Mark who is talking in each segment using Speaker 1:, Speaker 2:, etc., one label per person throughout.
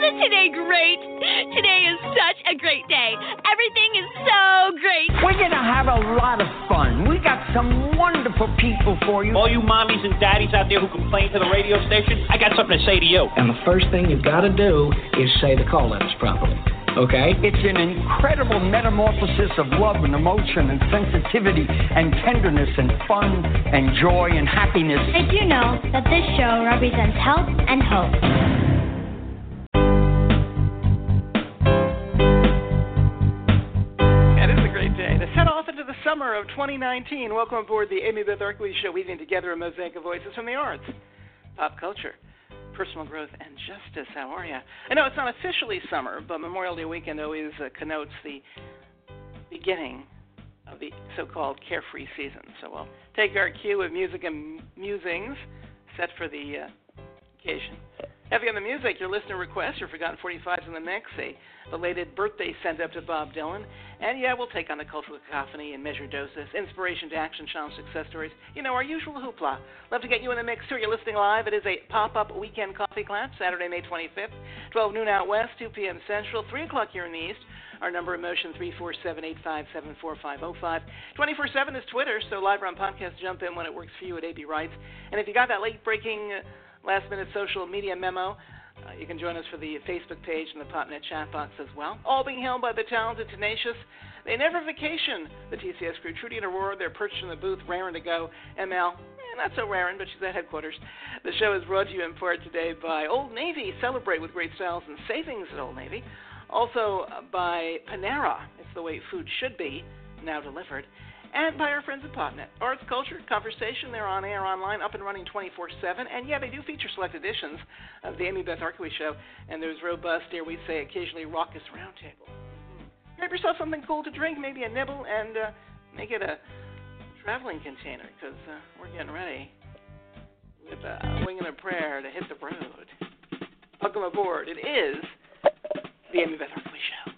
Speaker 1: Isn't today great? Today is such a great day. Everything is so great.
Speaker 2: We're going to have a lot of fun. We got some wonderful people for you.
Speaker 3: All you mommies and daddies out there who complain to the radio station, I got something to say to you.
Speaker 4: And the first thing you've got to do is say the call letters properly. Okay?
Speaker 2: It's an incredible metamorphosis of love and emotion and sensitivity and tenderness and fun and joy and happiness.
Speaker 5: Did you know that this show represents health and hope?
Speaker 6: It is a great day to set off into the summer of 2019. Welcome aboard the Amy Beth Arkley Show, weaving together a mosaic of voices from the arts, pop culture, personal growth, and justice. How are you? I know it's not officially summer, but Memorial Day weekend always connotes the beginning of the so-called carefree season. So we'll take our cue of music and musings set for the occasion. Heavy on the music, your listener requests, your Forgotten 45s in the mix, a belated birthday sent up to Bob Dylan, and yeah, we'll take on the cultural cacophony in measured doses, inspiration to action, challenge, success stories, you know, our usual hoopla. Love to get you in the mix too. You're listening live. It is a pop-up weekend coffee clap, Saturday, May 25th, 12 noon out west, 2 p.m. Central, 3 o'clock here in the east. Our number of motion, 347-857-4505. 24/7 is Twitter, so live or on podcast, jump in when it works for you at AB Rights. And if you got that late-breaking, last-minute social media memo, you can join us for the Facebook page and the PopNet chat box as well. All being held by the talented, tenacious, they never vacation, the TCS crew. Trudy and Aurora, they're perched in the booth, raring to go. ML, not so raring, but she's at headquarters. The show is brought to you in part today by Old Navy. Celebrate with great styles and savings at Old Navy. Also by Panera. It's the way food should be, now delivered. And by our friends at PopNet. Arts, culture, conversation, they're on air, online, up and running 24/7. And yeah, they do feature select editions of the Amy Beth Arkley Show. And there's robust, dare we say, occasionally raucous roundtable. Grab yourself something cool to drink, maybe a nibble, and make it a traveling container, because we're getting ready with a wing and a prayer to hit the road. Welcome aboard. It is the Amy Beth Arkley Show.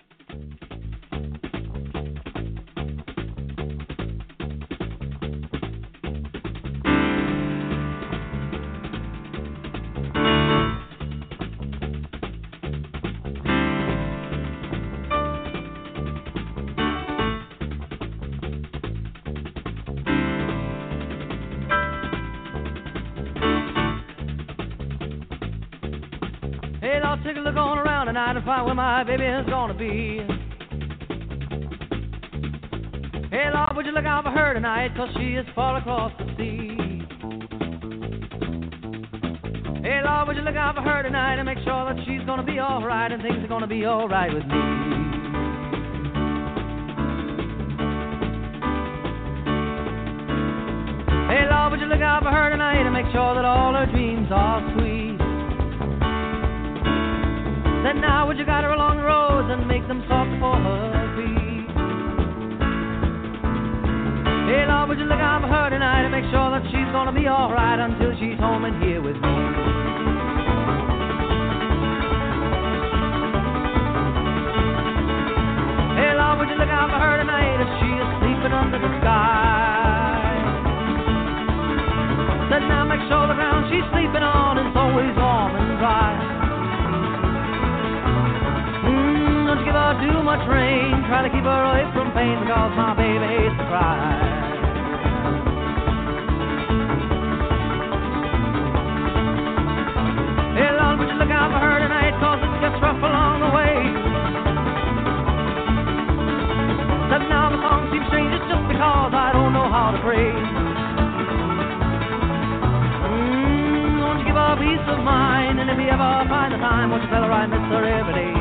Speaker 7: Take a look on around tonight and find where my baby is gonna be. Hey, Lord, would you look out for her tonight, 'cause she is far across the sea. Hey, Lord, would you look out for her tonight and make sure that she's gonna be alright and things are gonna be alright with me. Hey, Lord, would you look out for her tonight and make sure that all her dreams are sweet. Then now would you guide her along the roads and make them soft for her feet. Hey, Lord, would you look out for her tonight and make sure that she's gonna be alright until she's home and here with me. Hey, Lord, would you look out for her tonight if she is sleeping under the sky. Then now make sure the ground she's sleeping on is always warm and dry. Don't give her too much rain, try to keep her away from pain, because my baby hates to cry. Hey, Lord, would you look out for her tonight, 'cause it gets rough along the way. That now the song seems strange, it's just because I don't know how to pray. Won't you give her peace of mind, and if you ever find the time, won't you tell her I miss her every day.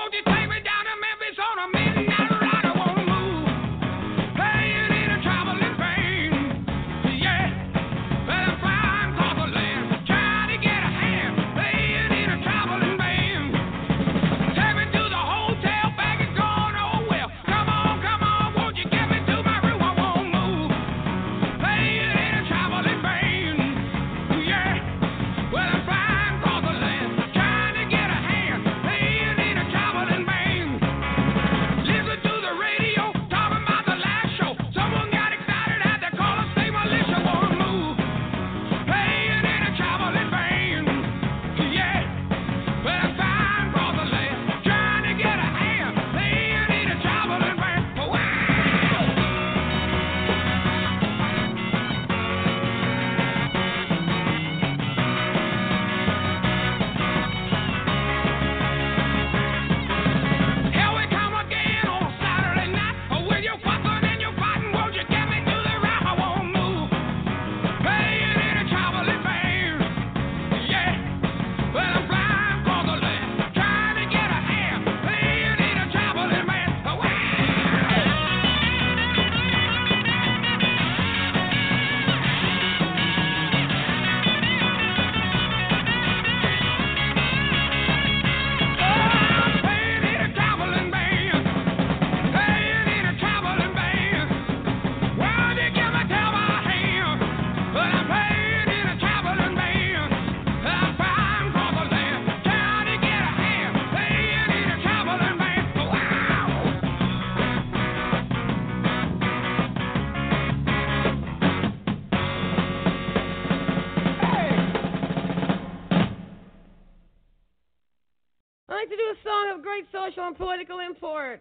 Speaker 8: Social and political import.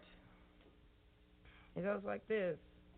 Speaker 8: It goes like this.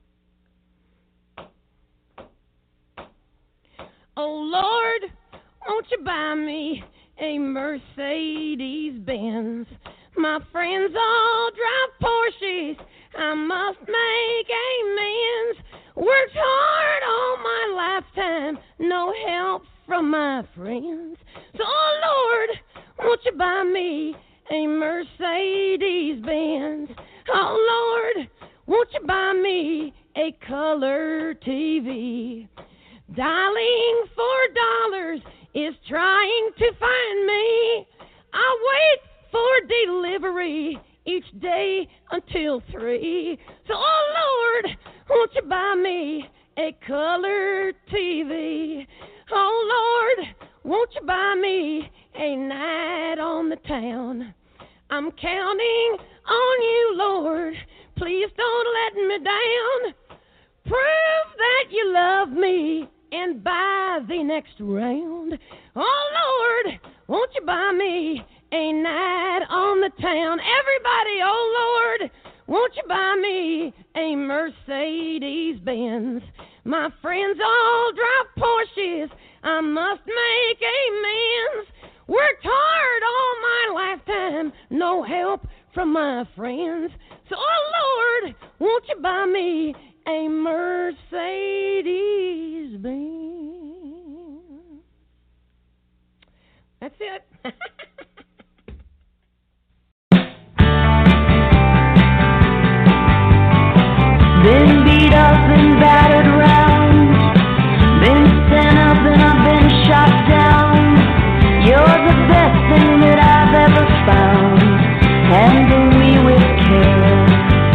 Speaker 8: Oh Lord, won't you buy me a Mercedes-Benz? My friends all drive Porsches. I must make amends. Worked hard all my lifetime, no help from my friends. So, oh Lord, won't you buy me a Mercedes-Benz? Oh Lord, won't you buy me a color TV? Dialing $4 is trying to find me. I wait for delivery each day until 3. So, oh Lord, won't you buy me a color TV? Oh Lord, won't you buy me a night on the town? I'm counting on you, Lord. Please don't let me down. Prove that you love me and buy the next round. Oh Lord, won't you buy me a night on the town? Everybody, oh Lord, won't you buy me a Mercedes-Benz? My friends all drive Porsches. I must make amends. Worked hard all my lifetime, no help from my friends. So, oh Lord, won't you buy me a Mercedes-Benz? That's it.
Speaker 9: Been beat up and battered round, been sent up and I've been shot down. You're the best thing that I've ever found. Handle me with care.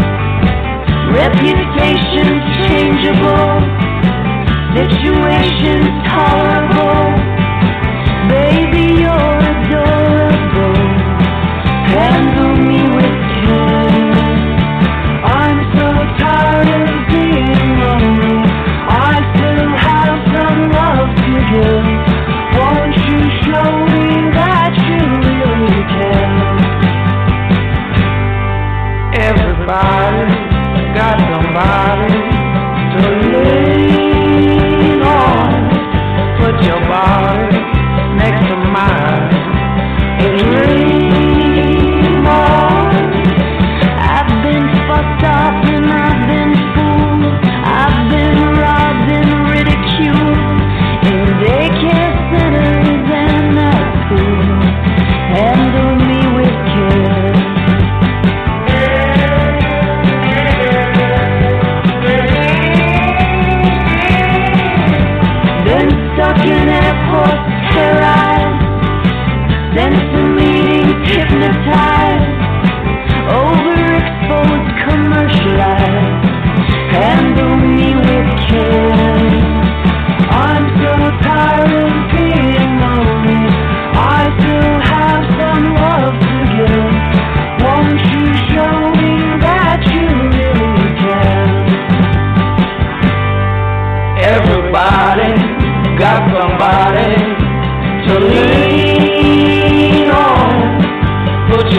Speaker 9: Reputation's changeable, situation's tolerable. Baby, you're adorable. Handle me with care. I'm so tired of being lonely. I still have some love to give. Won't you show me that you really care? Everybody's got somebody to lean on. Put your body next to mine and dream on. I've been fucked up and I've been fooled. I've been robbed and ridiculed. In daycare centers and at school. Handle me with care.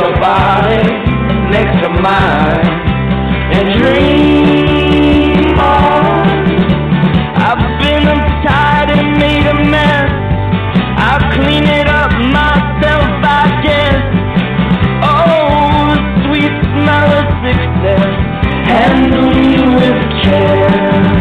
Speaker 9: your body next to mine and dream on. I've been uptight and made a mess. I'll clean it up myself, I guess. Oh, the sweet smell of success, handle you with care.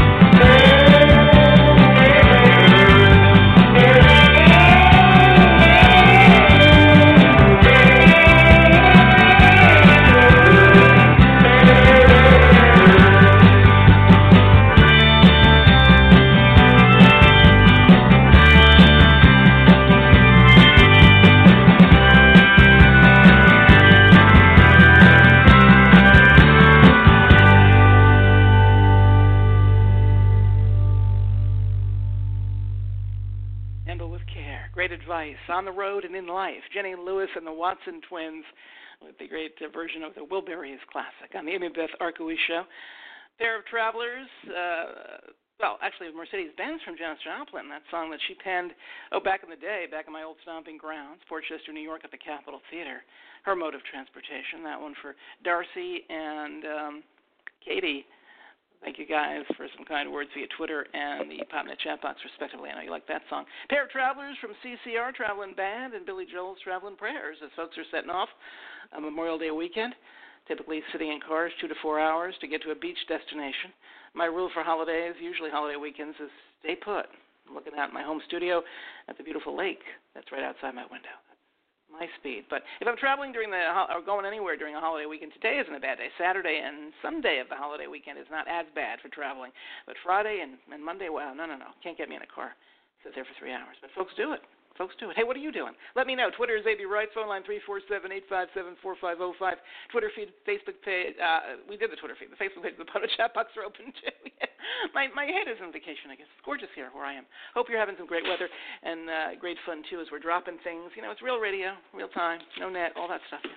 Speaker 6: On the Road and in Life, Jenny Lewis and the Watson Twins with the great version of the Wilburys classic on the Amy Beth Arkowicz Show. Pair of Travelers, actually Mercedes-Benz from Janis Joplin, that song that she penned back in the day, back in my old stomping grounds, Portchester, New York at the Capitol Theater. Her mode of transportation, that one for Darcy and Katie. Thank you guys for some kind words via Twitter and the PopNet chat box, respectively. I know you like that song. Pair of Travelers from CCR, Traveling Band, and Billy Joel's Traveling Prayers, as folks are setting off on Memorial Day weekend, typically sitting in cars 2 to 4 hours to get to a beach destination. My rule for holidays, usually holiday weekends, is stay put. I'm looking out my home studio at the beautiful lake that's right outside my window. My speed. But if I'm traveling or going anywhere during a holiday weekend, today isn't a bad day. Saturday and Sunday of the holiday weekend is not as bad for traveling. But Friday and Monday, wow, no. Can't get me in a car. Sit there for 3 hours. But folks do it. Hey, what are you doing? Let me know. Twitter is AB Wright. Phone line 347-857-4505. Twitter feed, Facebook page. We did the Twitter feed. The Facebook page, the PopNet chat box are open too. My head is on vacation, I guess. It's gorgeous here where I am. Hope you're having some great weather and great fun too as we're dropping things. You know, it's real radio, real time, no net, all that stuff.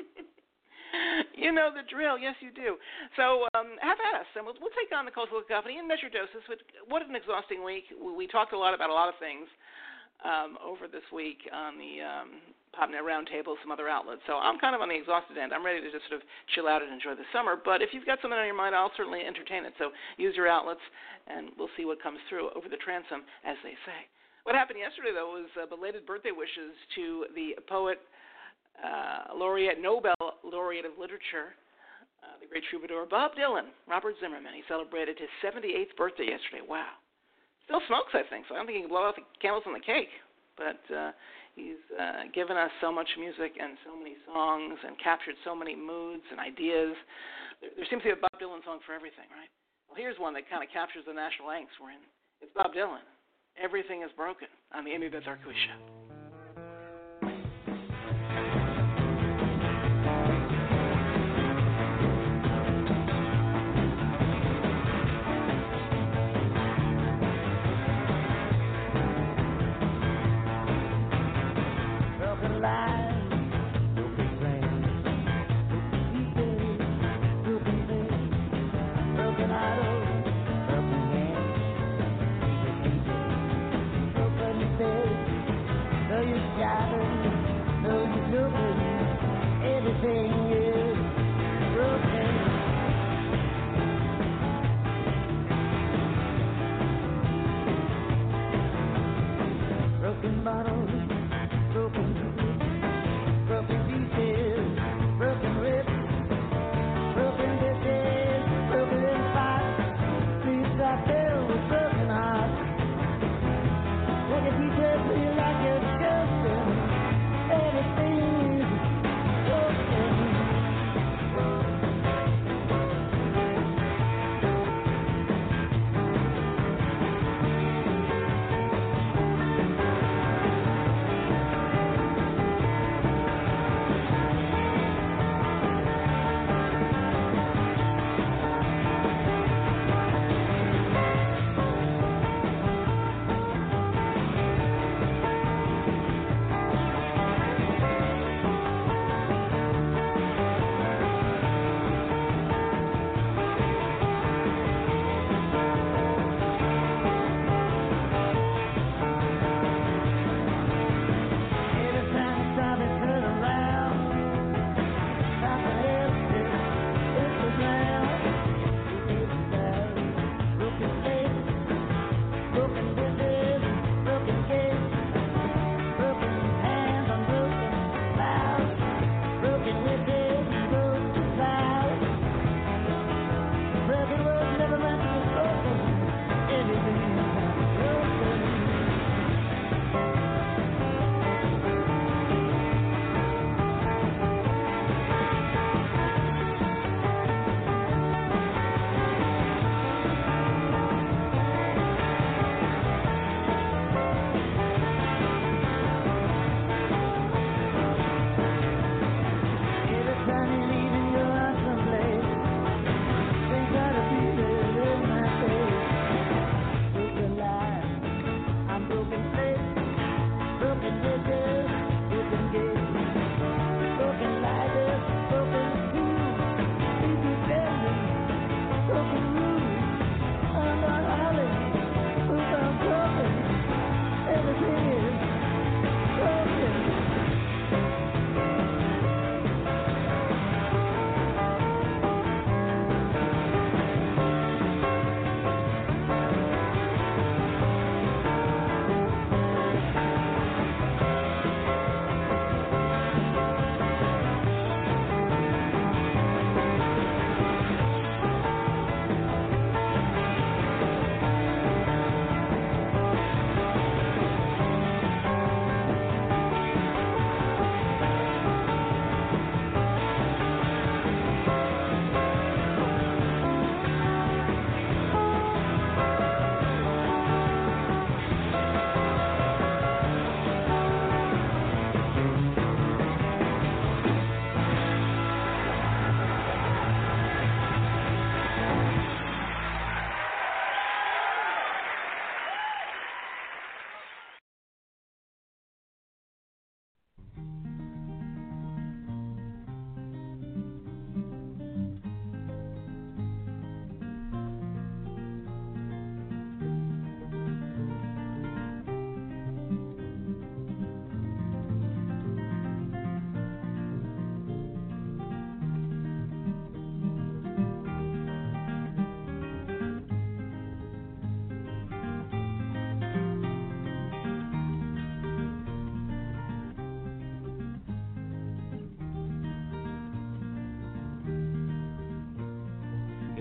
Speaker 6: You know the drill. Yes, you do. So have at us, and we'll take on the Cultural Cacophony in measured doses. What an exhausting week. We talked a lot about a lot of things over this week on the PopNet Roundtable, some other outlets. So I'm kind of on the exhausted end. I'm ready to just sort of chill out and enjoy the summer. But if you've got something on your mind, I'll certainly entertain it. So use your outlets, and we'll see what comes through over the transom, as they say. What happened yesterday, though, was belated birthday wishes to the poet laureate, Nobel laureate of literature, the great troubadour Bob Dylan, Robert Zimmerman. He celebrated his 78th birthday yesterday. Wow. Still smokes, I think, so I don't think he can blow out the candles on the cake. But he's given us so much music and so many songs and captured so many moods and ideas. There seems to be a Bob Dylan song for everything, right? Well, here's one that kind of captures the national angst we're in. It's Bob Dylan. Everything is Broken on the Amy Beth Arkowicz Show.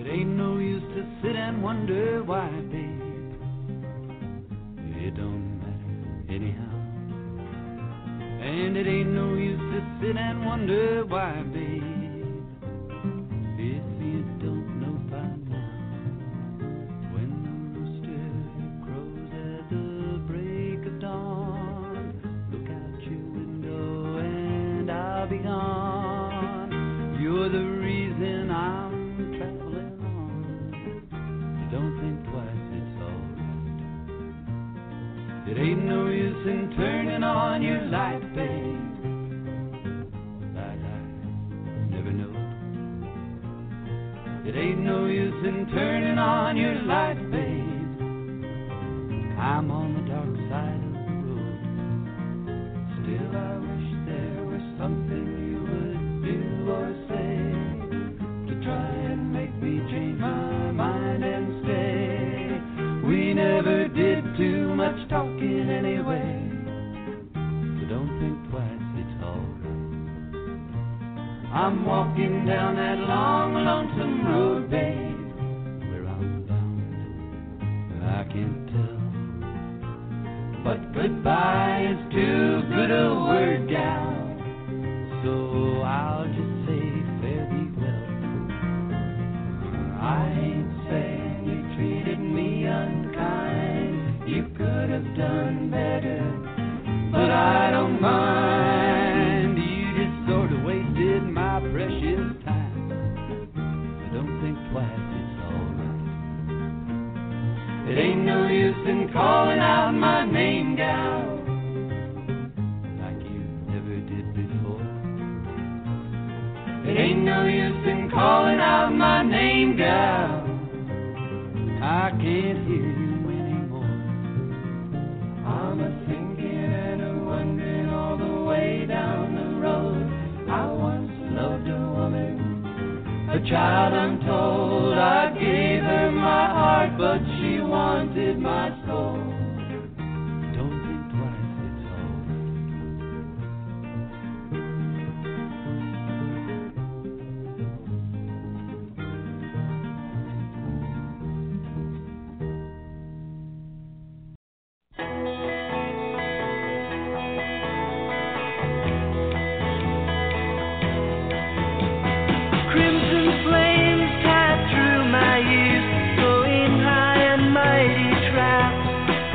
Speaker 7: ain't no use to sit and wonder why, babe. It don't matter anyhow. And it ain't no use to sit and wonder why, babe. If you don't know by now, when the rooster crows at the break of dawn, look out your window and I'll be gone. You're the reason I'm traveling on. Don't think twice, it's alright. It ain't no use in turning on your light, babe. Like I never know. It ain't no use in turning on your light, babe. I'm on the dark side of the road. Still I wish there was something you would do or say to try and make me change my mind and stay. We never did too much talking anyway. So don't think twice, it's alright. I'm walking down that long, lonesome road, babe. Where I'm bound, I can't tell. But goodbye is too good a word, gal. So I'll just say fare thee well. I ain't saying you treated me unkind. You could have done better, but I don't mind. You just sort of wasted my precious time. So don't think twice, it's alright. It ain't no use in calling out my name, gal, like you never did before. It ain't no use in calling out my name, gal. I can't hear you anymore. I'm a-thinking and a-wondering all the way down the road. I once loved a woman, a child untold. I gave her my heart, but she wanted my soul. Don't think twice, it's alright. Crimson flames cut through my youth, going high and mighty trapped.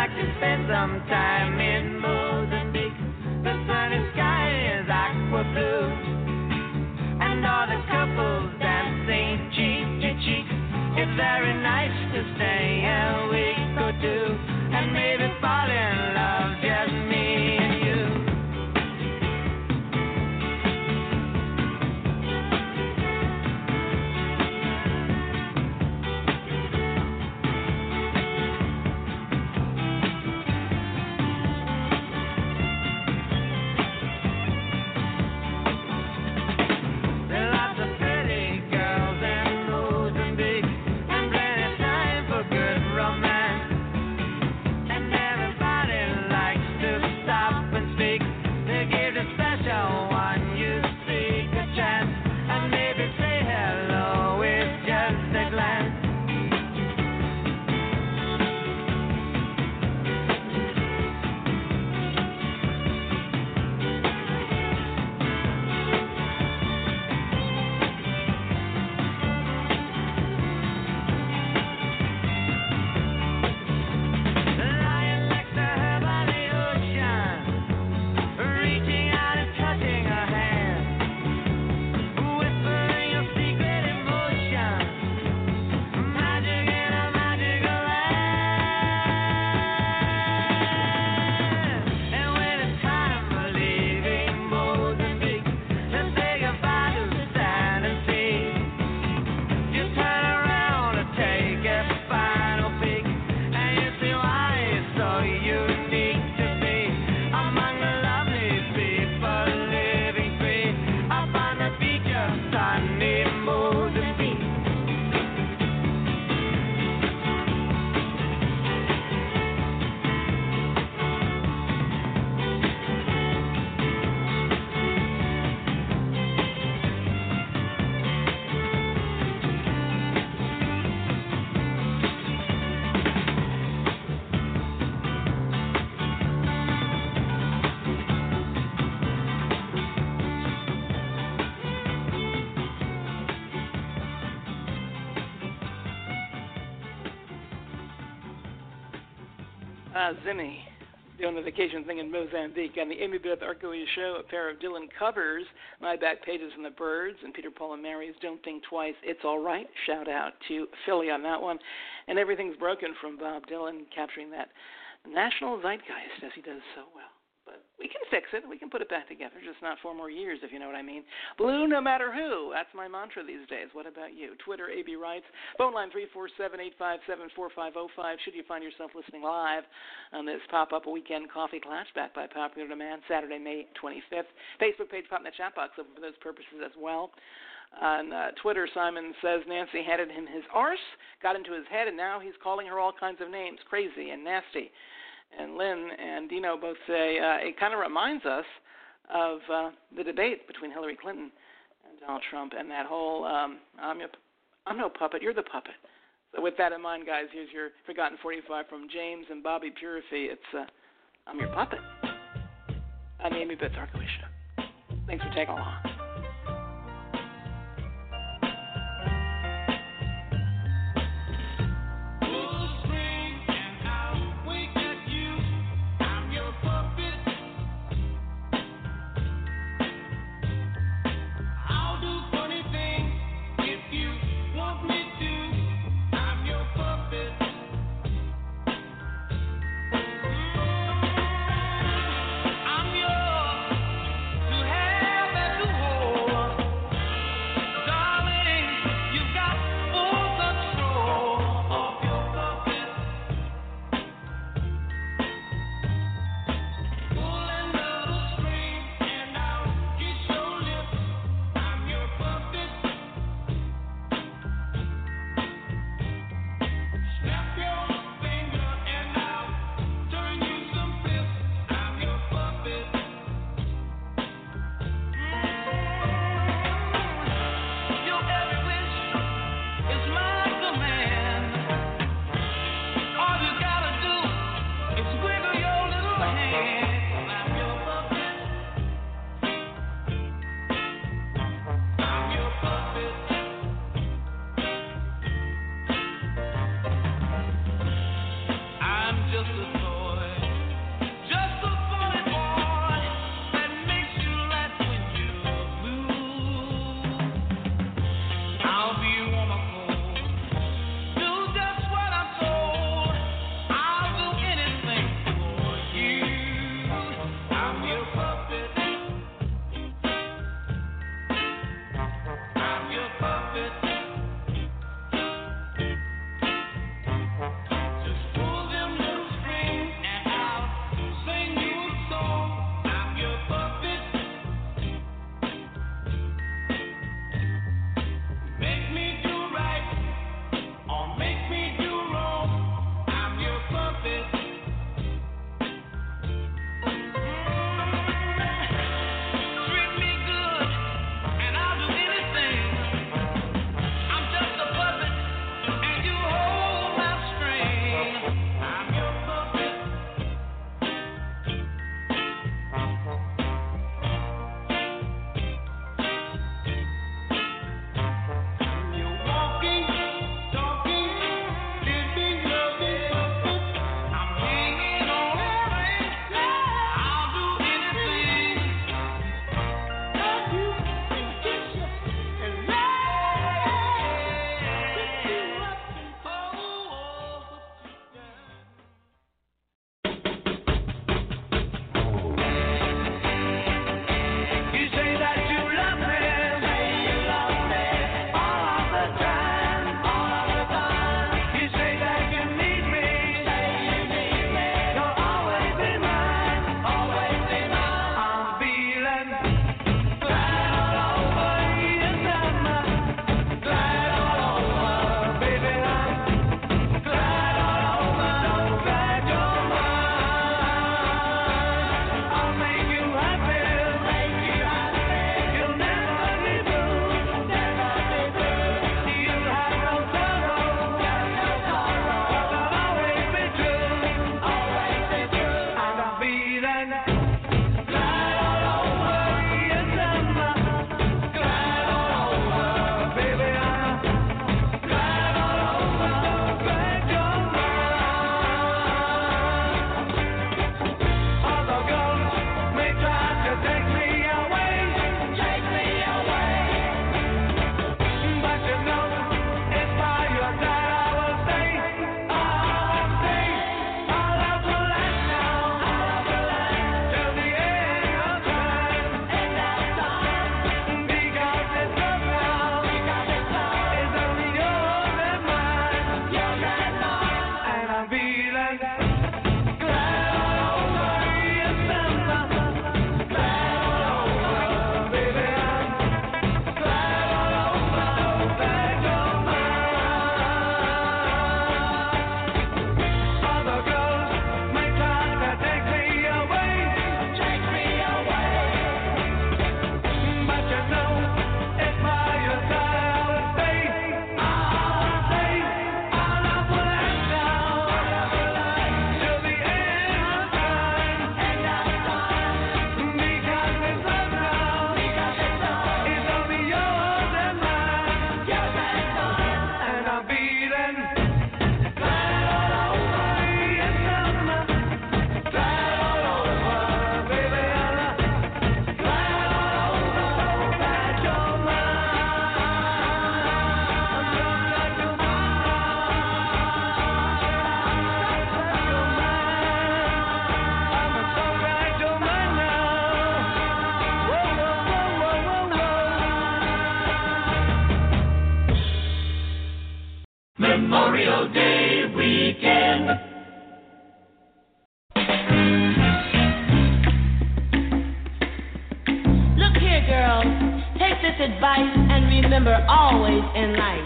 Speaker 7: like to spend some time in Mozambique. The sunny sky is aqua blue, and all the couples dancing cheek to cheek. It's very nice to stay a week or two, and maybe fall in love, just me and you.
Speaker 6: Zimmy doing the vacation thing in Mozambique on the Amy Beth Arcoia Show, a pair of Dylan covers, My Back Pages and the Birds, and Peter, Paul, and Mary's Don't Think Twice, It's All Right. Shout out to Philly on that one. And Everything's Broken from Bob Dylan, capturing that national zeitgeist as he does so well. But we can fix it. We can put it back together, just not 4 more years, if you know what I mean. Blue no matter who. That's my mantra these days. What about you? Twitter, AB Writes. Phone line 347-857-4505. Should you find yourself listening live on this pop-up weekend coffee clash back by popular demand, Saturday, May 25th. Facebook page, PopNet Chat Box, open for those purposes as well. On Twitter, Simon says Nancy handed him his arse, got into his head, and now he's calling her all kinds of names, crazy and nasty. And Lynn and Dino both say it kind of reminds us of the debate between Hillary Clinton and Donald Trump and that whole I'm no puppet, you're the puppet. So with that in mind, guys, here's your Forgotten 45 from James and Bobby Purify. It's I'm your puppet on the Amy Beth Arcoia Show. Thanks for tagging along.
Speaker 7: I'm yours to have and to hold. Memorial Day weekend.
Speaker 10: Look here, girls. Take this advice and remember always in life.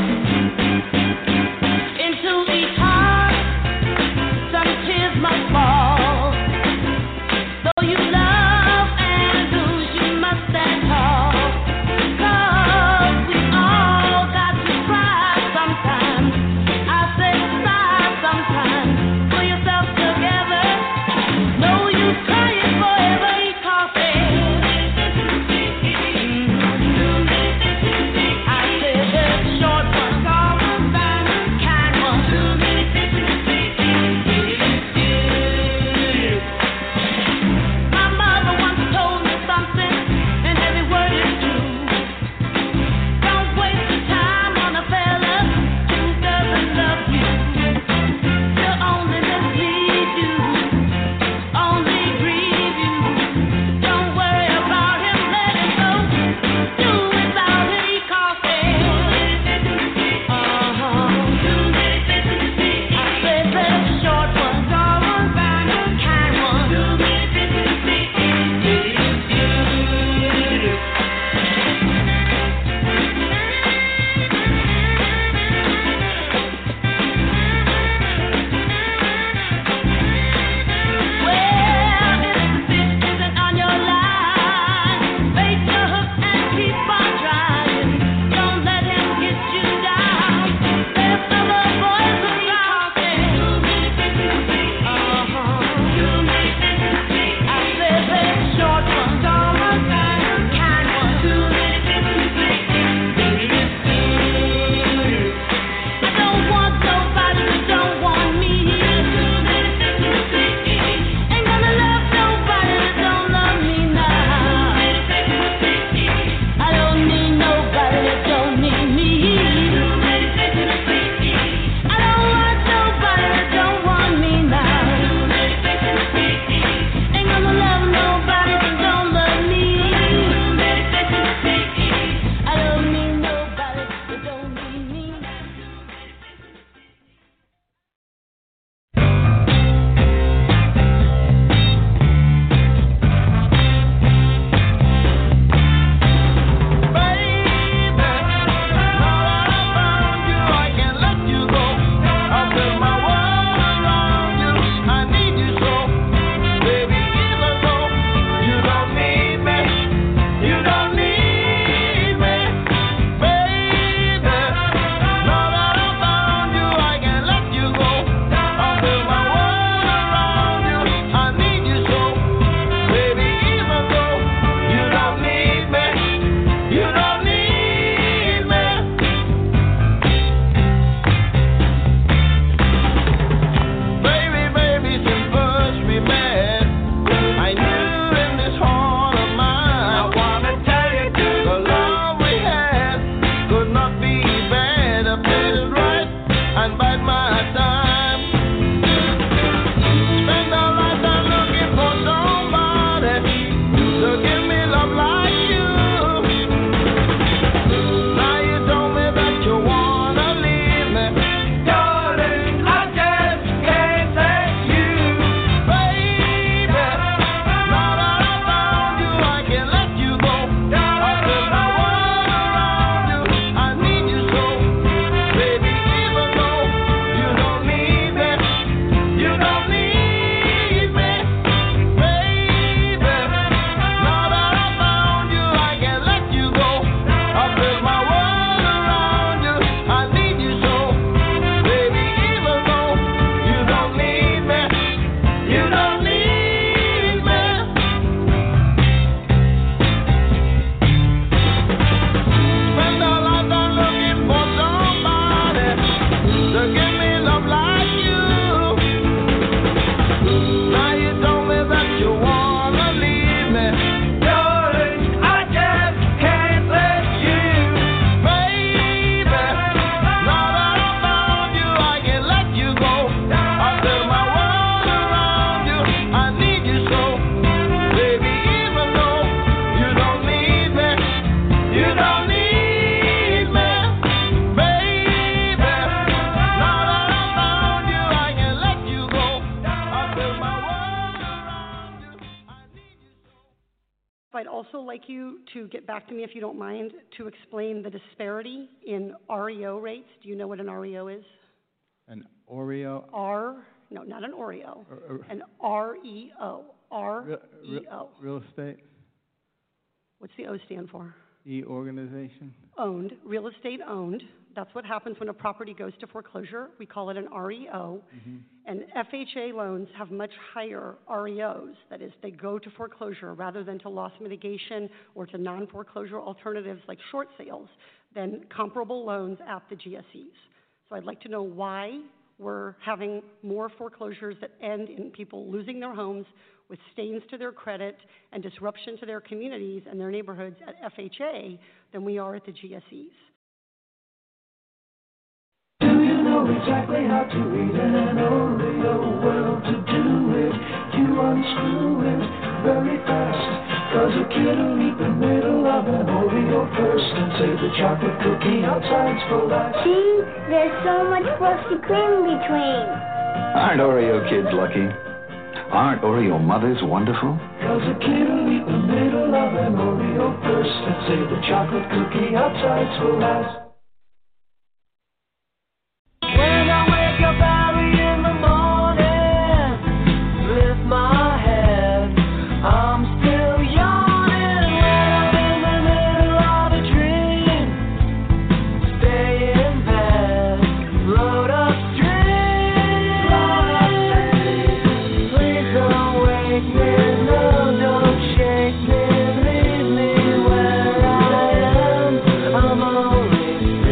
Speaker 10: Into each heart, some tears must fall. Though you love and lose, you must stand tall. 'Cause we all got to cry sometimes. I say cry sometimes. Pull yourself together. No use crying forever. Eat coffee. I said there's short
Speaker 11: like you to get back to me, if you don't mind, to explain the disparity in REO rates. Do you know what an REO is?
Speaker 12: An Oreo?
Speaker 11: No, not an Oreo. An REO. REO.
Speaker 12: Real estate?
Speaker 11: What's the O stand for?
Speaker 12: Organization?
Speaker 11: Owned. Real estate owned. That's what happens when a property goes to foreclosure. We call it an REO.
Speaker 12: Mm-hmm.
Speaker 11: And FHA loans have much higher REOs. That is, they go to foreclosure rather than to loss mitigation or to non-foreclosure alternatives like short sales than comparable loans at the GSEs. So I'd like to know why we're having more foreclosures that end in people losing their homes with stains to their credit and disruption to their communities and their neighborhoods at FHA than we are at the GSEs.
Speaker 7: Do you know exactly how to read an Oreo? Well, to do it, you unscrew it very fast. 'Cause a kid will eat the middle of an Oreo first and save the chocolate cookie outsides for last.
Speaker 5: See, there's so much frosty cream between.
Speaker 13: Aren't Oreo kids lucky? Aren't Oreo mothers wonderful?
Speaker 7: 'Cause a kid will eat the middle of an Oreo first and save the chocolate cookie outsides for last. When I wake up early in the morning, lift my head, I'm still yawning. When I'm in the middle of a dream, stay in bed, float upstream. Please don't wake me, no, don't shake me, leave me where I am. I'm only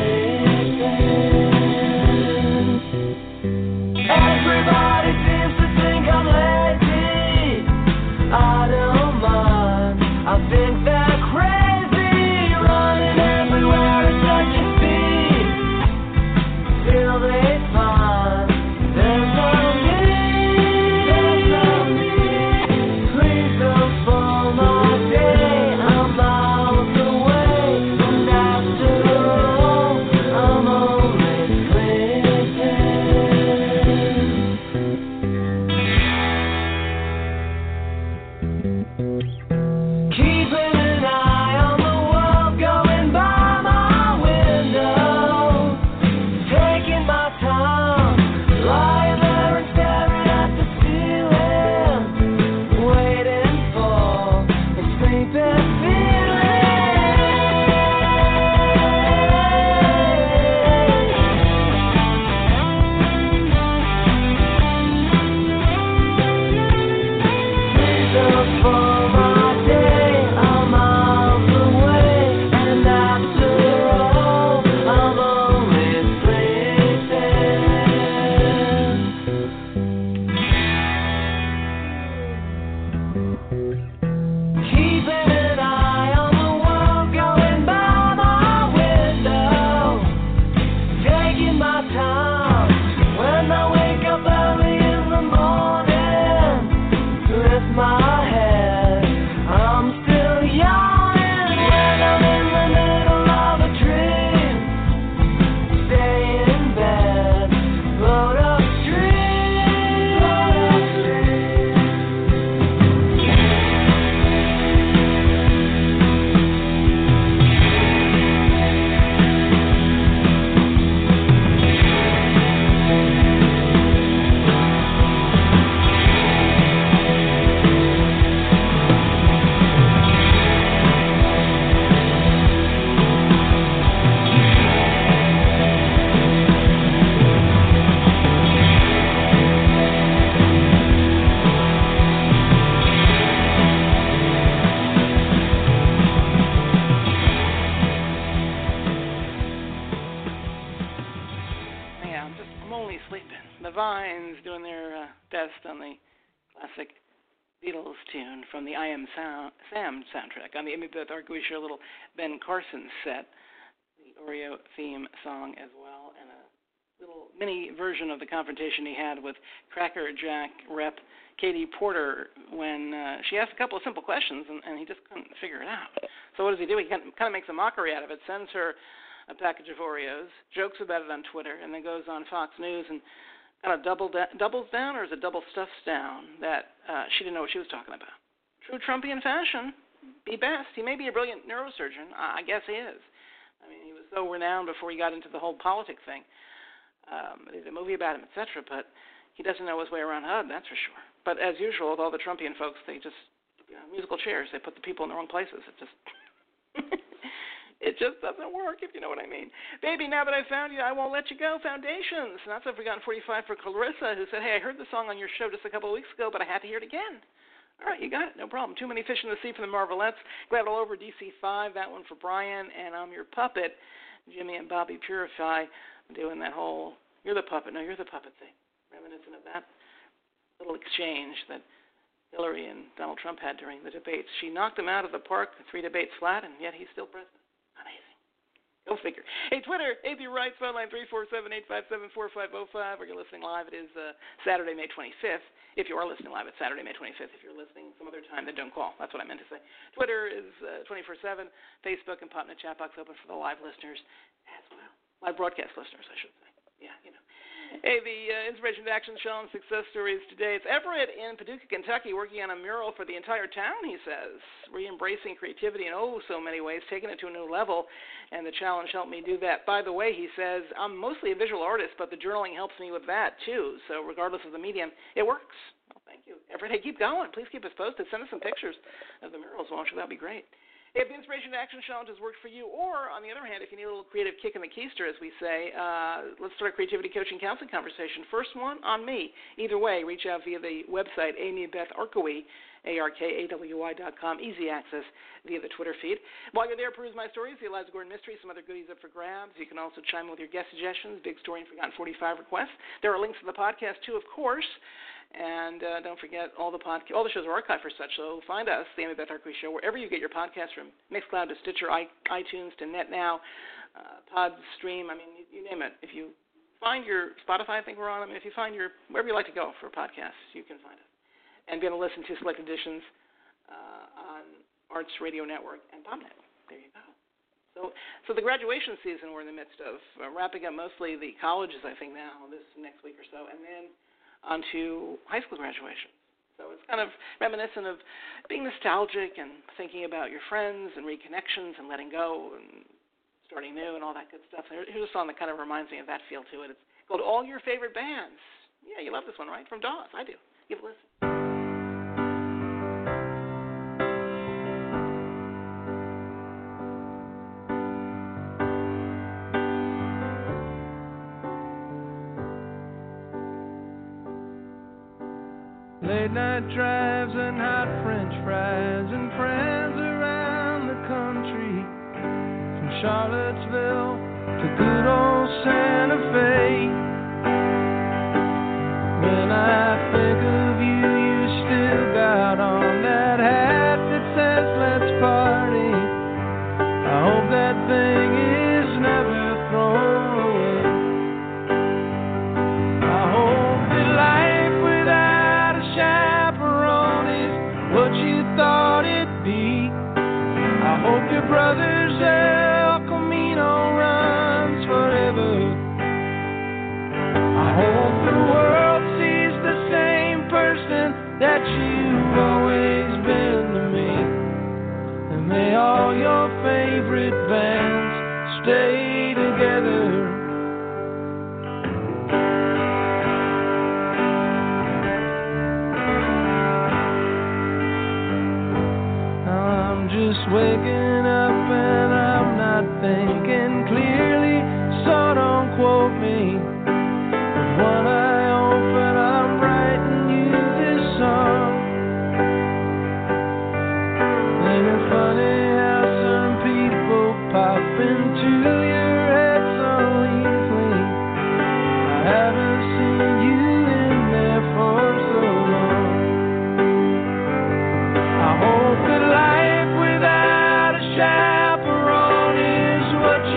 Speaker 7: everybody seems to think I'm lazy. I don't mind. I think they're crazy, running everywhere at such a speed. Till they find there's no need. Please don't spoil my day. I'm miles away, and after all, I'm only keeping an eye on the world going by my window, taking my time, lying there and staring at the ceiling, waiting for a sleeping for my day, I'm miles away, and after all, I'm only keeping an eye on the world going by my window, taking my time. When I wake up early in the morning, lift my head, I'm still yawning. When I'm in the middle of a dream, stay in bed, float upstream, float upstream.
Speaker 6: Yeah, I'm only sleeping. The Vines doing their best on the classic Beatles tune from the I Am Sam soundtrack on the Amy Beth Arguisher little Ben Carson set, the Oreo theme song as well, and a little mini version of the confrontation he had with Cracker Jack rep Katie Porter when she asked a couple of simple questions and he just couldn't figure it out. So what does he do? He kind of makes a mockery out of it, sends her a package of Oreos, jokes about it on Twitter, and then goes on Fox News and kind of doubles down, or is it double stuffs down, that she didn't know what she was talking about. True Trumpian fashion. be best. He may be a brilliant neurosurgeon. I guess he is. I mean, he was so renowned before he got into the whole politics thing. They did a movie about him, etc., but he doesn't know his way around HUD, that's for sure. But as usual with all the Trumpian folks, they just, musical chairs, they put the people in the wrong places. It just it just doesn't work, if you know what I mean. Baby, now that I found you, I won't let you go. Foundations. And that's Forgotten 45 for Clarissa, who said, hey, I heard the song on your show just a couple of weeks ago, but I had to hear it again. All right, you got it. No problem. Too Many Fish in the Sea from the Marvelettes. Glad all over DC5. That one for Brian. And I'm Your Puppet. Jimmy and Bobby Purify doing that whole, you're the puppet. No, you're the puppet thing. Reminiscent of that little exchange that Hillary and Donald Trump had during the debates. She knocked him out of the park, 3 debates flat, and yet he's still president. Amazing. Go figure. Hey, Twitter, AP Rights, phone line 347-857-4505, or you're listening live. It is Saturday, May 25th. If you are listening live, it's Saturday, May 25th. If you're listening some other time, then don't call. That's what I meant to say. Twitter is 24/7. Facebook and PopNet chat box open for the live listeners as well. Live broadcast listeners, I should say. Yeah, you know. Hey, the Inspiration to Action Show and Success Stories today. It's Everett in Paducah, Kentucky, working on a mural for the entire town, he says. Re-embracing creativity in so many ways, taking it to a new level, and the challenge helped me do that. By the way, he says, I'm mostly a visual artist, but the journaling helps me with that, too. So regardless of the medium, it works. Well, thank you. Everett, hey, keep going. Please keep us posted. Send us some pictures of the murals, won't you? That would be great. If the Inspiration to Action Challenge has worked for you, or, on the other hand, if you need a little creative kick in the keister, as we say, let's start a creativity coaching counseling conversation. First one on me. Either way, reach out via the website, AmyBethArkawy, ARKAWY.com. Easy access via the Twitter feed. While you're there, peruse my stories, the Eliza Gordon Mystery, some other goodies up for grabs. You can also chime in with your guest suggestions, Big Story and Forgotten 45 requests. There are links to the podcast, too, of course. And don't forget, all the shows are archived for such, so find us, the Amy Beth Arkawy Show, wherever you get your podcasts, from Mixcloud to Stitcher, iTunes to NetNow, Podstream, I mean, you name it. If you find your Spotify, I think we're on. I mean, if you find your, wherever you like to go for podcasts, you can find us. And be able to listen to select editions on Arts Radio Network and PopNet. There you go. So the graduation season we're in the midst of, wrapping up mostly the colleges, I think, now, this next week or so, and then onto high school graduation. So it's kind of reminiscent of being nostalgic and thinking about your friends and reconnections and letting go and starting new and all that good stuff. Here's a song that kind of reminds me of that feel to it. It's called All Your Favorite Bands. Yeah, you love this one, right? From Dawes. I do. Give it a listen.
Speaker 7: Late-night drives and hot French fries and friends around the country, from Charlottesville to good old Santa Fe. When I think of you, you still got on that hat that says let's party. I hope that thing is never thrown away. I hope that life without a chaperone is what you thought it'd be. I hope your brother's El Camino runs forever. I hope the world sees the same person that you've always been to me. And may all your favorite bands stay together. Just waking up and I'm not thinking clearly, so don't quote me. With one eye open, I'm writing you this song. Ain't it funny how some people pop into your head so easily? I haven't seen you in there for so long. I hope that life without a chaperone is what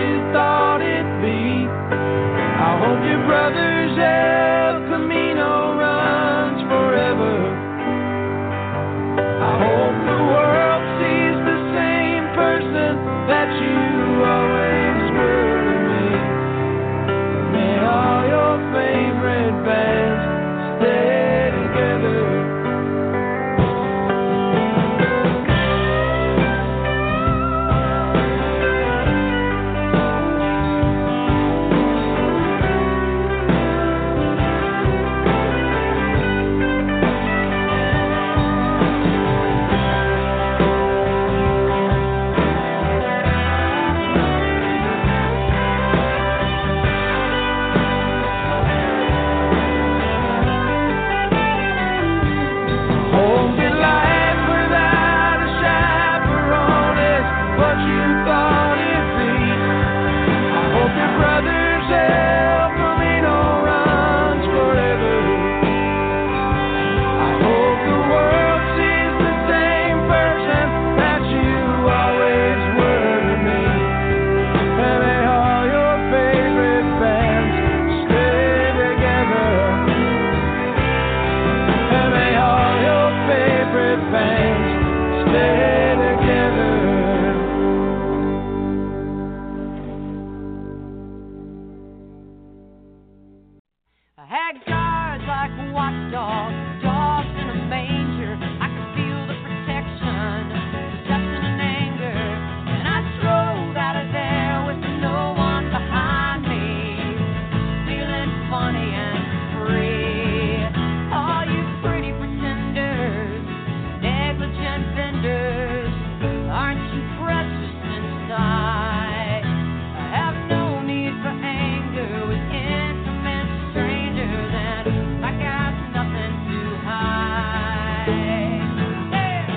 Speaker 10: I had guards like watchdogs, dogs in a manger. I could feel the protection, deception and anger. And I drove out of there with no one behind me, feeling funny and free. All you pretty pretenders, negligent vendors, aren't you precious inside? I have no need for anger with intimate strangers, and I got nothing to hide. Yeah.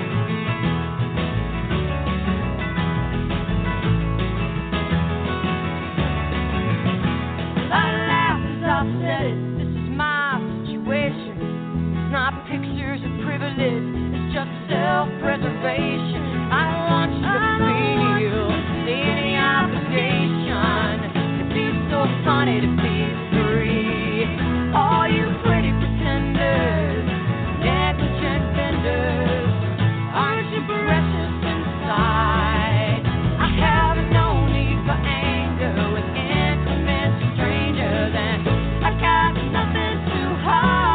Speaker 10: I laughed as I said it. This is my situation. It's not pictures of privilege. It's just self-preservation. I want you to feel any obligation. It'd be so funny to be free. All you pretty pretenders, negligent vendors, aren't you precious inside? I have no need for anger with intimate strangers, and I got nothing to hide.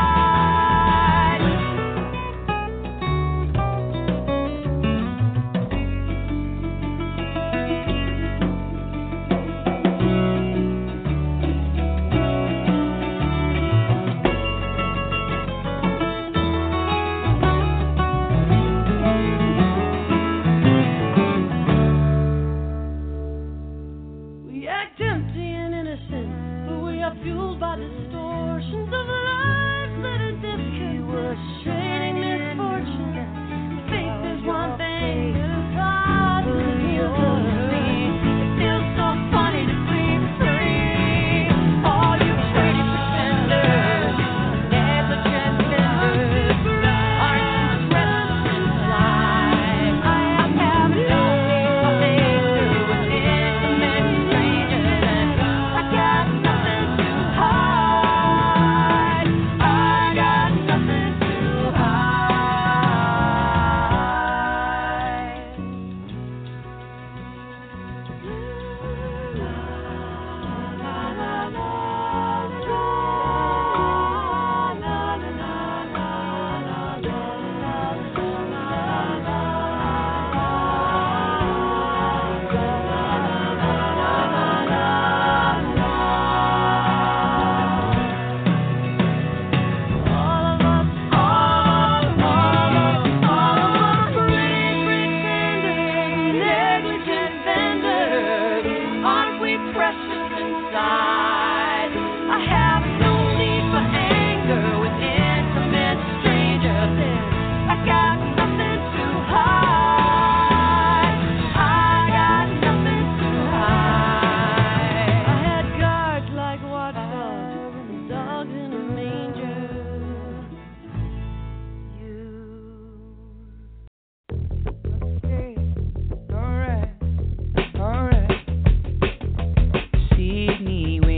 Speaker 10: We act empty and innocent, but we are fueled by distortions of lives that are discontinuous, misfortune. Faith is one thing, God is the other. It feels so funny to be free. All you pretty pretenders, negligent vendors, aren't you precious inside? I have no need for anger with intimate strangers, and I got nothing to hide. I got nothing to hide. Negligent vendors, aren't we precious inside? I have no need for anger with intimate strangers. I got nothing to hide. I got nothing to hide. I had guards like watchdogs and dogs in a manger. Alright. Sydney,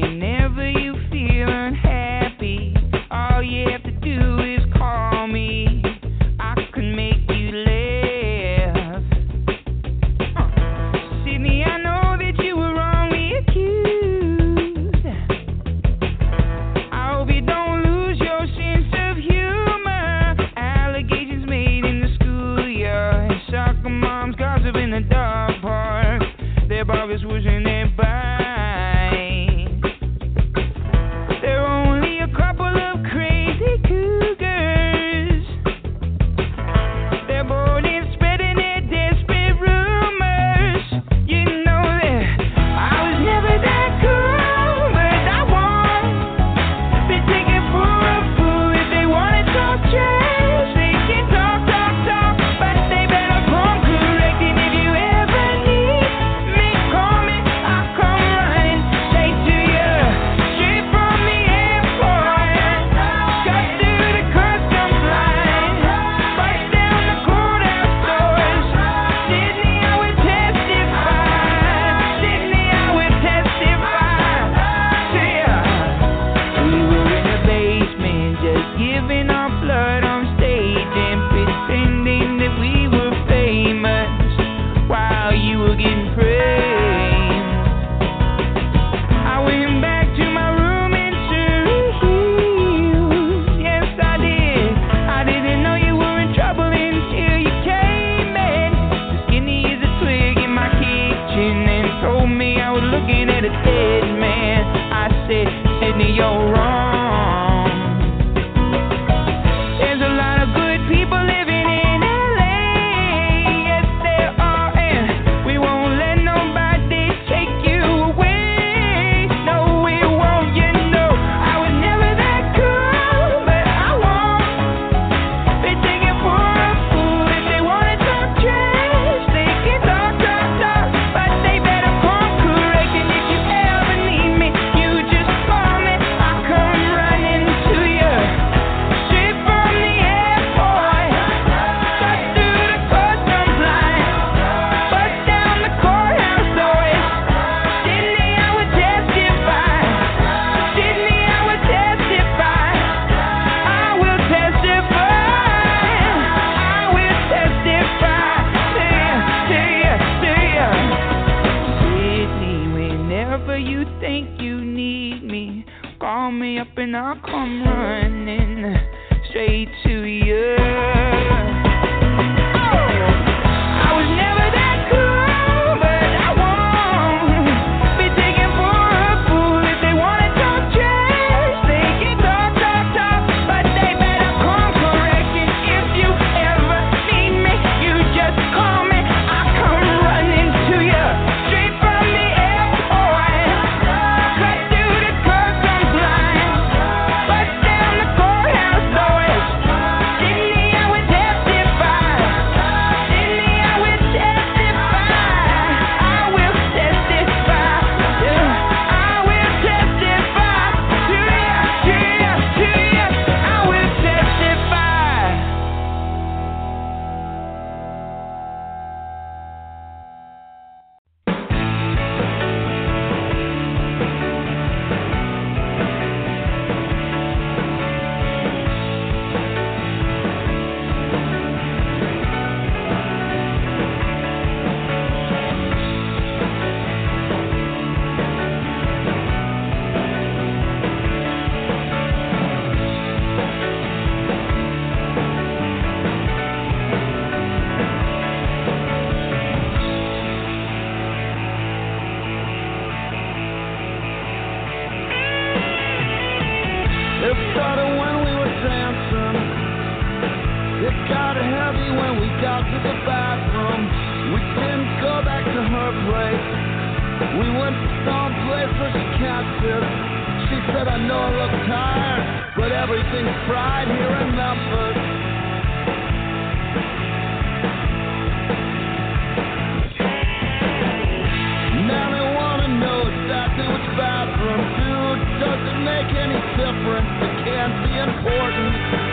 Speaker 14: you're wrong. There's a lot of good people living in LA. Yes, there are, and we won't let nobody take you away. No, we won't, you know. I was never that cool, but I won't be taken for a fool. If they wanna talk trash, they can talk, but they better come correct. And if you ever need me, you just call me. I'll come running to you, straight from the airport, cut through the customs line, bust down the courthouse doors. Sydney, I would testify. Sydney, I would testify. I will testify. I will testify to you. Sydney, whenever you think you need me, call me up and I'll come running straight to you. I was never that cool, but I won't be taken for a fool. If they wanna talk trash, they can talk, but they better come correct. And if you ever need me, you just call me. I'll come running to you, straight from the airport, cut through the customs line, bust down the courthouse doors. Sydney, I would testify. Sydney, I would testify. I will testify. I will testify to you. I will testify.
Speaker 7: It started when we were dancing. It got heavy when we got to the bathroom. We didn't go back to her place. We went to some place where she can't sit. She said, I know I look tired, but everything's fried here in Memphis. Now they wanna know exactly which bathroom, dude. Does it make any difference? It can't be important.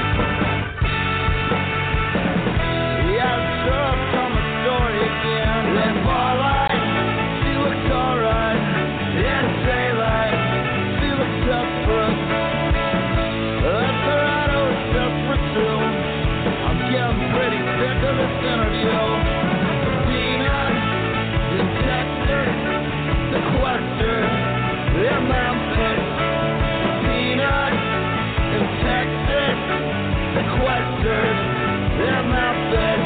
Speaker 7: Yeah, sure, I'll tell my story again. In Barlight, she looks alright. In daylight, she looks desperate. That's alright, I was desperate too. I'm getting pretty sick of this interview. Peanut in Texas, sequestered in Memphis. Peanut in Texas, sequestered in Memphis.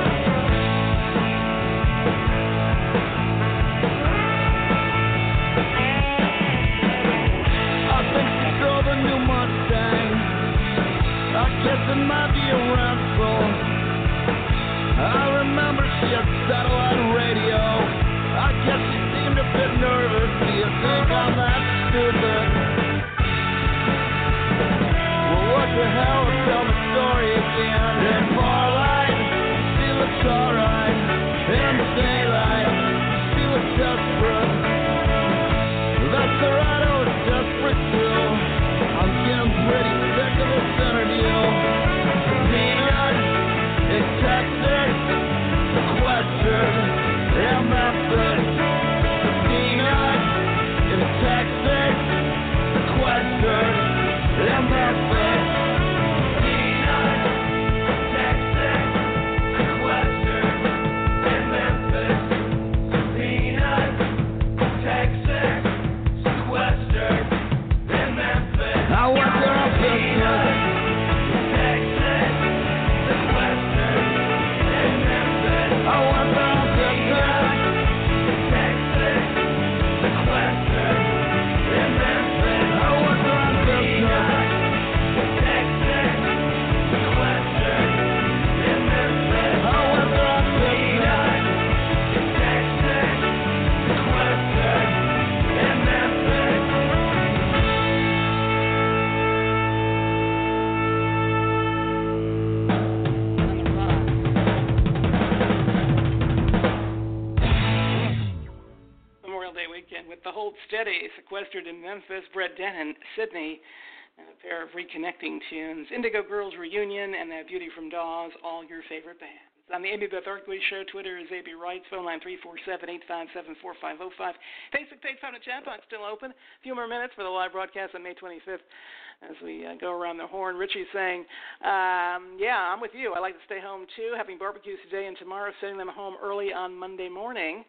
Speaker 7: I think she drove a new Mustang. I guess it might be a rental. I remember she had satellite radio. I guess she seemed a bit nervous. Do you think I'm that stupid? Well, what the hell? Tell the story again. In Barlight, she looks alright. In daylight, she looks desperate. That's alright, I was desperate too. I'm getting pretty sick of this interview. Peanut in Texas, sequestered in Memphis. Peanut in Texas,
Speaker 6: Steady, sequestered in Memphis, Brett Dennen, Sydney, and a pair of reconnecting tunes. Indigo Girls Reunion and That Beauty from Dawes, all your favorite bands. On the Amy Beth Arkway Show, Twitter is AB Wrights, phone line 347-857-4505. Facebook page, phone and chat box still open. A few more minutes for the live broadcast on May 25th as we go around the horn. Richie's saying, yeah, I'm with you. I like to stay home, too, having barbecues today and tomorrow, sending them home early on Monday morning.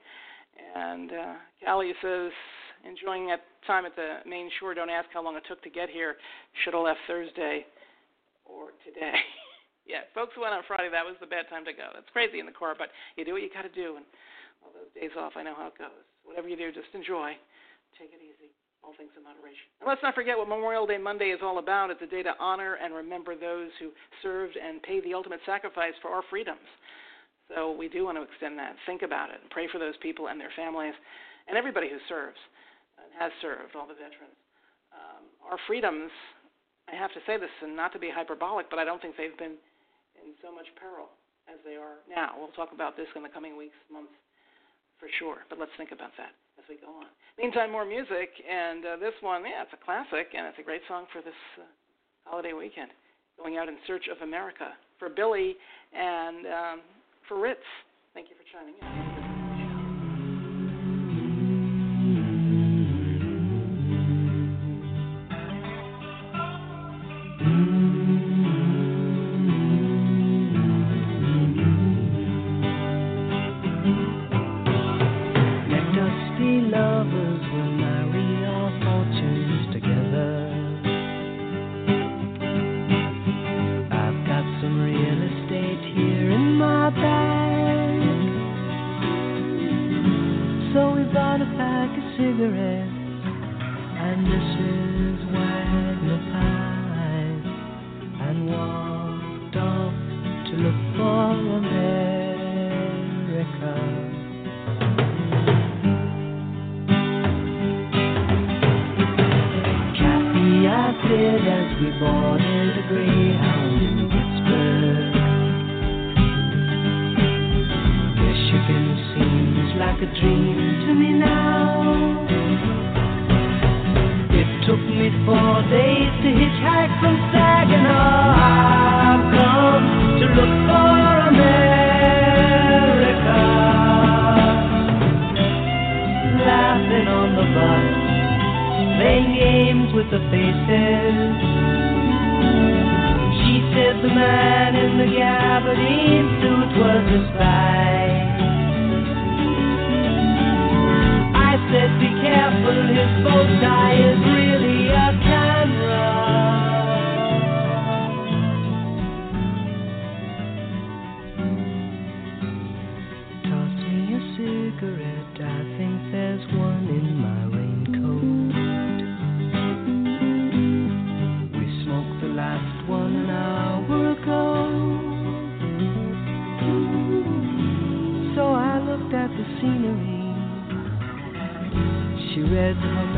Speaker 6: And Callie says, enjoying that time at the main shore. Don't ask how long it took to get here. Should have left Thursday or today. Yeah, folks who went on Friday, that was the bad time to go. That's crazy in the car, but you do what you got to do. And all those days off, I know how it goes. Whatever you do, just enjoy. Take it easy. All things in moderation. And let's not forget what Memorial Day Monday is all about. It's a day to honor and remember those who served and paid the ultimate sacrifice for our freedoms. So we do want to extend that. Think about it and pray for those people and their families and everybody who serves and has served, all the veterans. Our freedoms, I have to say this, and not to be hyperbolic, but I don't think they've been in so much peril as they are now. We'll talk about this in the coming weeks, months, for sure. But let's think about that as we go on. Meantime, more music, and this one, yeah, it's a classic, and it's a great song for this holiday weekend. Going Out in Search of America for Billy and for Ritz. Thank you for chiming in.
Speaker 15: She read her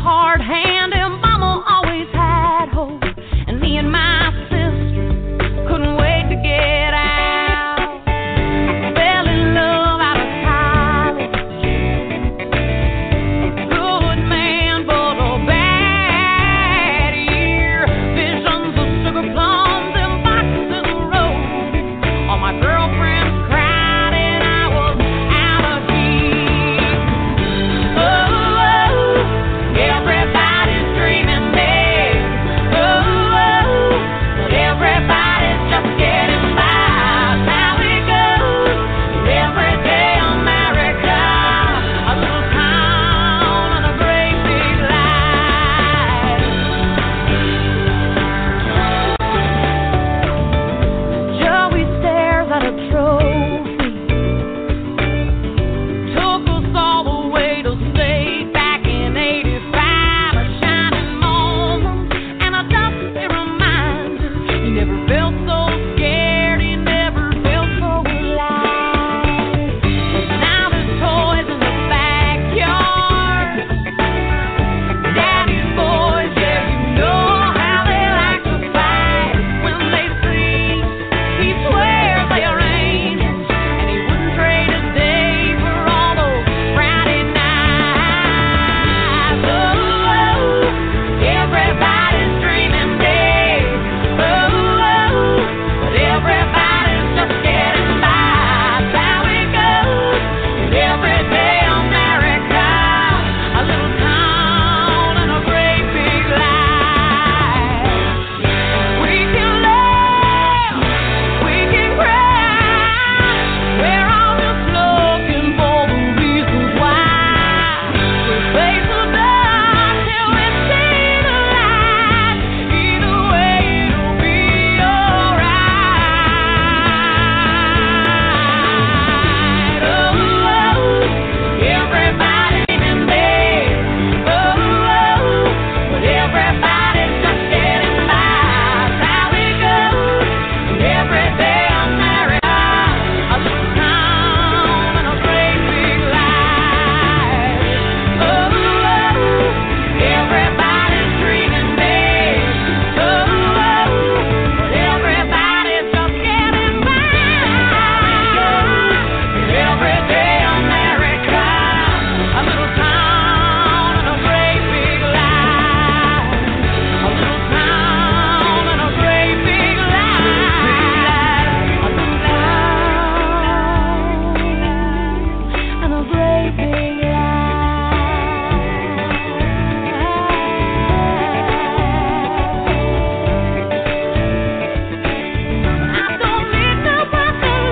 Speaker 8: hard hand, and Mama always had hope. And me and my sister couldn't wait to get out. Fell in love out of college. Good man, but a bad year. Visions of sugar plums and boxes in the road. All my girlfriends cried and I was out of heat. Oh, everybody's dreaming big. Oh, but everybody's just getting by. That's how it goes. Everyday America, a little town and a great big life. Joey stares at a trophy. Took us all the way to state back in '85. A shining moment and a dusty reminder. He never felt so scared, he never felt so alive. Now there's toys in the backyard. Daddy's boys, yeah, you know how they like to fight. When they sleep, he swears they are angels, and he wouldn't trade a day for all those Friday nights. Oh, everybody's dreaming big. Oh, but everybody's just getting by. That's how it goes. In everyday America, a little town and a great big life. We can laugh, we can cry. We're all just looking for the reasons why. We'll face the dark till we see the light. Either way, it'll be alright. Oh, everybody's dreaming big. Oh, but everybody's just getting by. That's how it goes. In everyday America, a little town and a great big life. Oh, everybody's dreaming big. Oh, but everybody's just getting by. In everyday America, a little town and a great big life. A little town and a great big life. A little town and a great big life. I don't need no other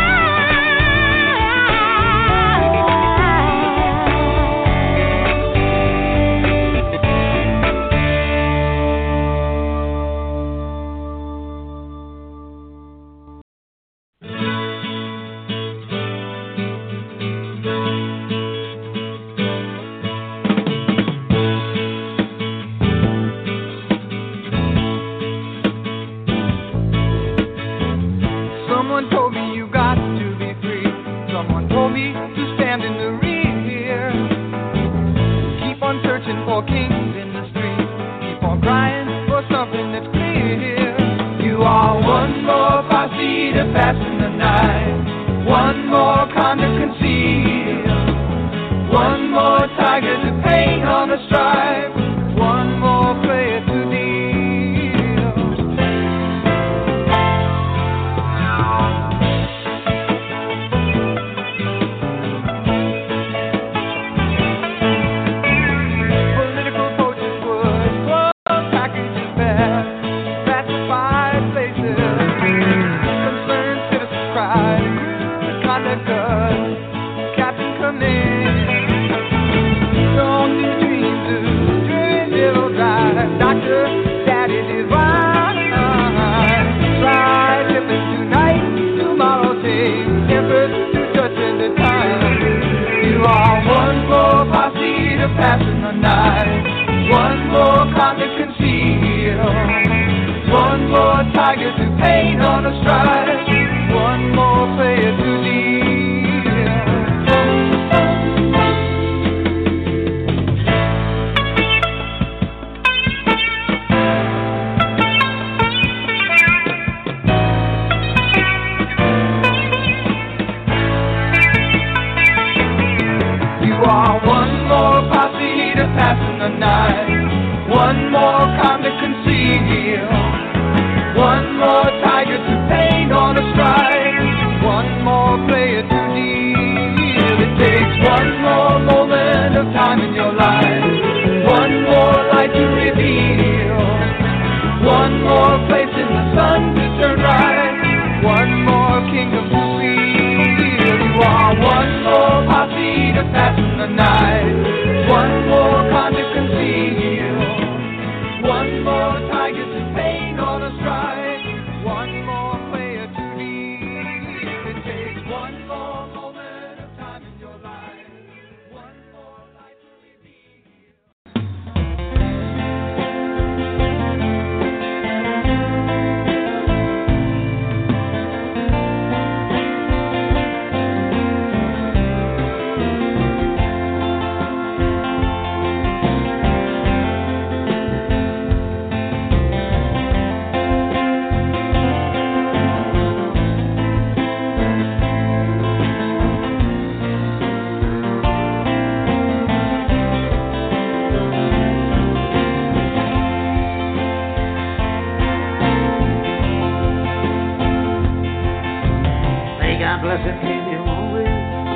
Speaker 14: Someone told me you got to be free. Someone told me to stand in the rear. Keep on searching for kings in the street. Keep on crying for something that's clear. You are one more posse to pass in the night. One more con to conceal. One more tiger to paint on a stripe. One more player to deal. Political poachers would close packages there, classified places. Concerned citizens cried, crude conduct good, Captain come in. Don't these dreams of dreary little drive, Doctor, Daddy did right. Fly shipping tonight, tomorrow takes effort to judge in the time. You are one more posse to pass in the night. One more con to conceal. One more tiger to paint on a stripe. One more player to deal.
Speaker 7: One more calm to conceal, one more tiger to paint on a strike, one more player to deal. It takes one more moment of time in your life, one more light to reveal, one more place in the sun to turn right, one more kingdom to feel. You are one more posse to fasten the night, one more con to conceal, one more tiger to paint on a strike, one more player to lead. It takes one more moment of time in your life, one more light to
Speaker 15: God bless and keep you always.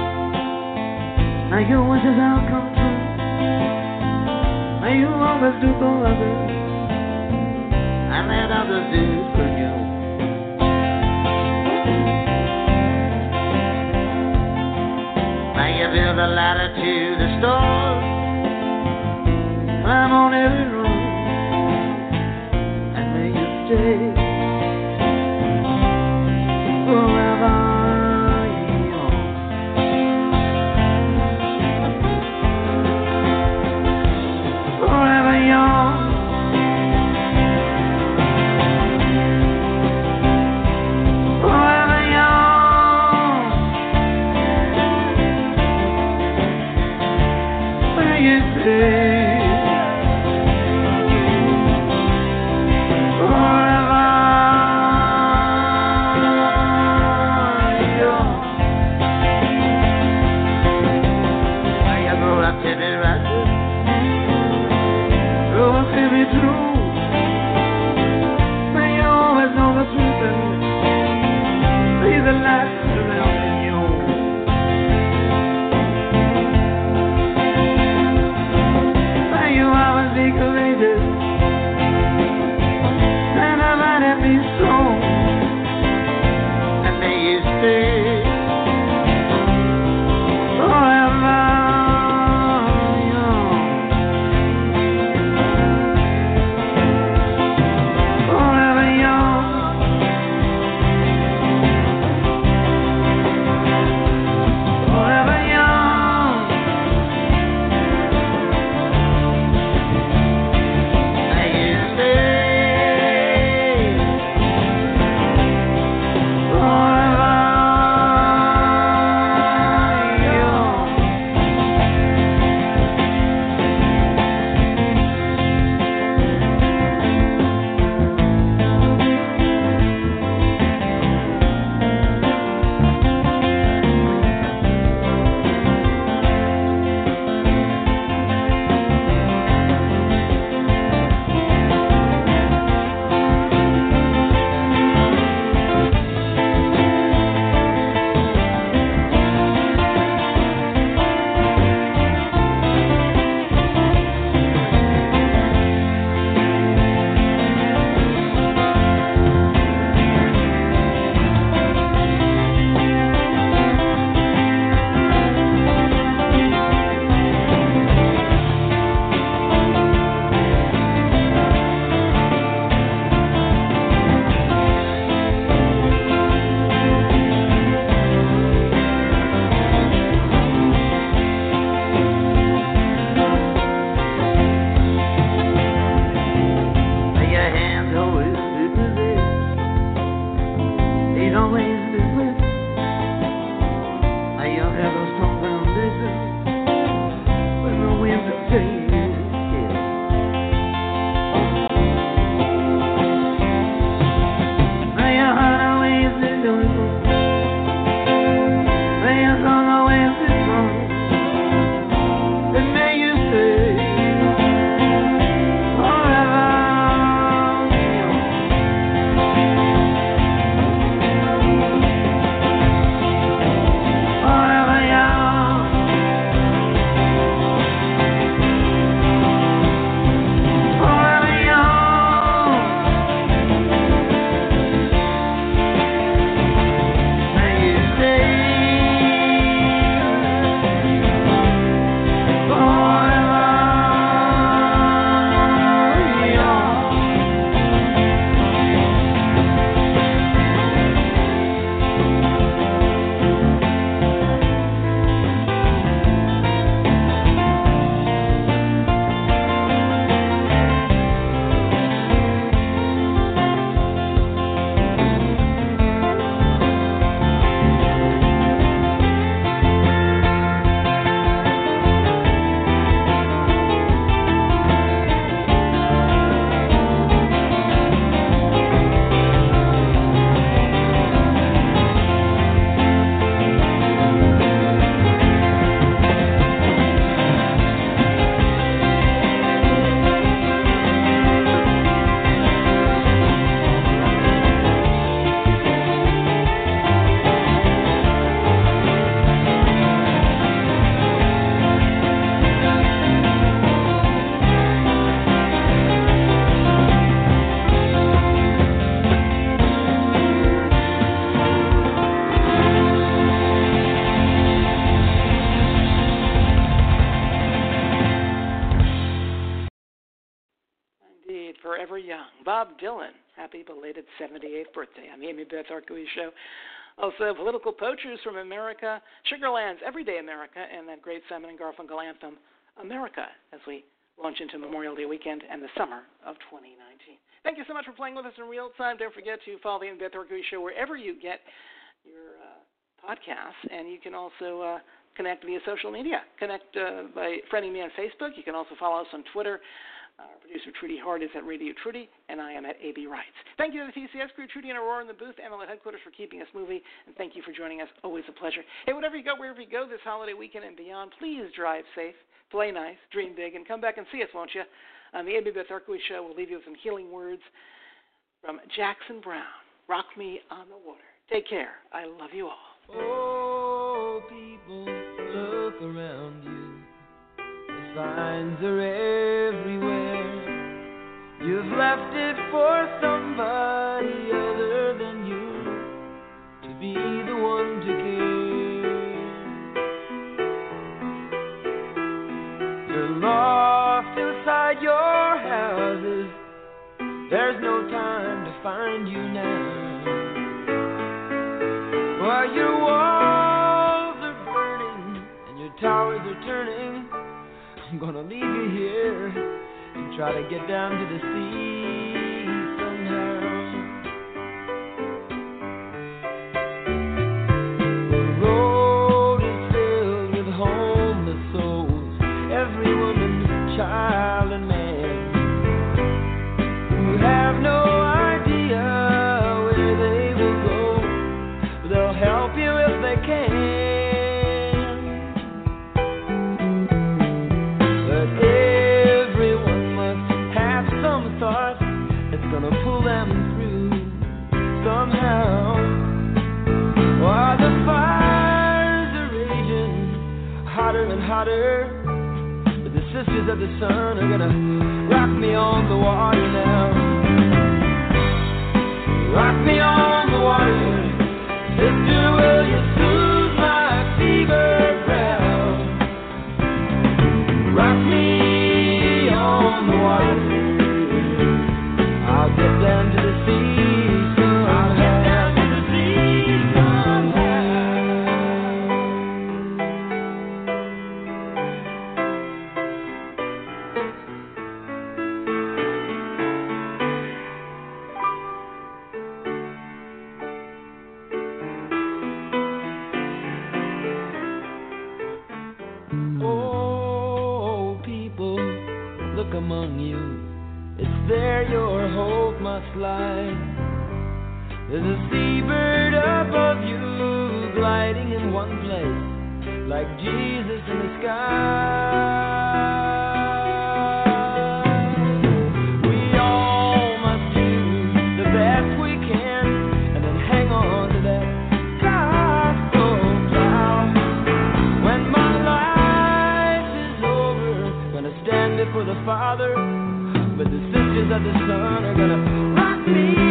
Speaker 15: May your wishes all come true. May you always do for others and let others do for you. May you build a ladder to the stars, climb on every road, and may you stay forever.
Speaker 6: made forever young. Bob Dylan, happy belated 78th birthday on the Amy Beth Arkowitz Show. Also, Political Poachers from America, Sugarland's Everyday America, and that great Simon and Garfunkel anthem, America, as we launch into Memorial Day weekend and the summer of 2019. Thank you so much for playing with us in real time. Don't forget to follow the Amy Beth Arkowitz Show wherever you get your podcasts, and you can also connect via social media. Connect by friending me on Facebook. You can also follow us on Twitter. Our producer, Trudy Hart, is at Radio Trudy, and I am at AB Rights. Thank you to the TCS crew, Trudy and Aurora in the booth, Emily at headquarters for keeping us moving, and thank you for joining us. Always a pleasure. Hey, wherever you go this holiday weekend and beyond, please drive safe, play nice, dream big, and come back and see us, won't you? On the Amy Beth Arkowitz Show, we'll leave you with some healing words from Jackson Brown. Rock me on the water. Take care. I love you all.
Speaker 14: Oh, people, look around you. The signs are everywhere. You've left it for somebody other than you to be the one to care. You're lost inside your houses. There's no time to find you now. While your walls are burning and your towers are turning, I'm gonna leave you here and try to get down to the sea somehow. The road is filled with homeless souls, every woman, child, and man, who have no idea where they will go. They'll help you if they can. But everyone must have some thought that's gonna pull them through somehow. While the fires are raging hotter and hotter, but the sisters of the sun are gonna rock me on the water now. Rock me on the water. Sister, will you soothe my fever brow? Rock me on the water. I'll get down to the sea somehow. I'll get down to the sea among you, it's there your hope must lie. There's a seabird above you, gliding in one place, like Jesus in the sky. We all must do the best we can, and then hang on to that gospel plow. When my life is over, gonna stand before the Father, but the sisters of the sun are gonna rock me